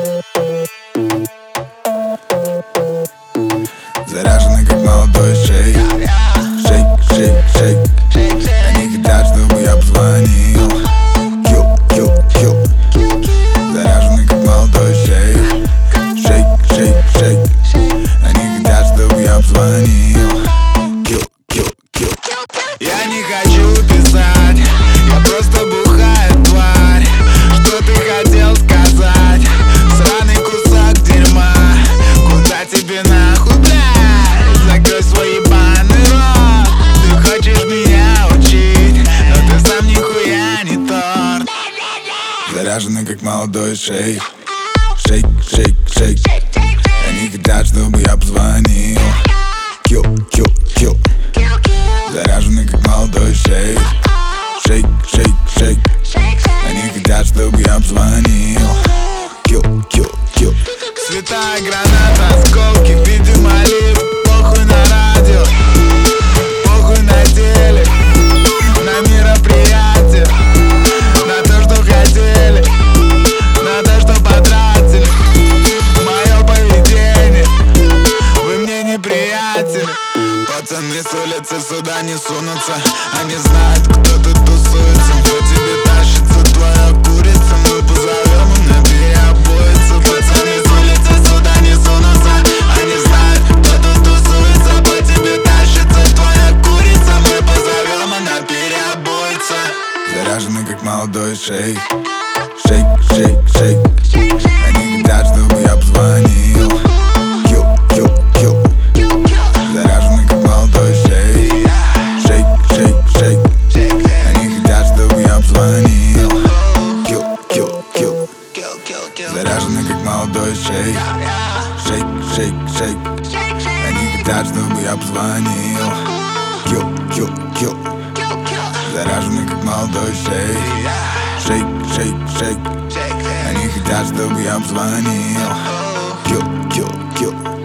Заряженный как молодой шейк. Шейк, шейк, шейк. Они хотят, чтобы я позвонил. Кью, кью, кью. Заряженный как молодой шейк. Шейк, шейк, шейк. Они хотят, чтобы я позвонил. Кью, кью, кью. Я не хочу писать, я просто бухаю, тварь. Что ты хотел сказать? Сраный кусок дерьма. Куда тебе нахуй, блядь? Закрой свой ебаный рот. Ты хочешь меня учить, но ты сам нихуя не торт. Заряженный как молодой шейк. Шейк, шейк, шейк. Они хотят, чтобы я позвонил. Кью, кью, кью. Заряженный как молодой шейк. Шейк, шейк, шейк. Они хотят, чтобы я позвонил. Кью, кью, кью. Святая граната, осколки в виде молитв. Похуй на радио, похуй на телек, на мероприятие, на то, что хотели, на то, что потратили. Мое поведение, вы мне неприятели. Пацаны с улицы сюда не сунутся. Они знают, кто тут тусуется. Кто тебе тащится, твоя курица. Мы позовем, и набери обоится. Пацаны с улицы сюда не сунутся. Они знают, кто тут тусуется. Кто тебе тащится, твоя курица. Мы позовем, и набери обоится. Заряженный как молодой шейк. Шейк, шейк, шейк. Они хотят, чтобы я позвонил. Кью, кью, кью. Заряженный как молодой шейк. Шейк, шейк, шейк. Они хотят, чтобы я позвонил. Кью, кью, кью. Заряженный как молодой шейк. Шейк, шейк, шейк. Они хотят, чтобы я позвонил. Кью, кью, кью. Заряженный как молодой шейк. Шейк, шейк, шейк. Они хотят, чтобы я позвонил. Кью, кью, кью.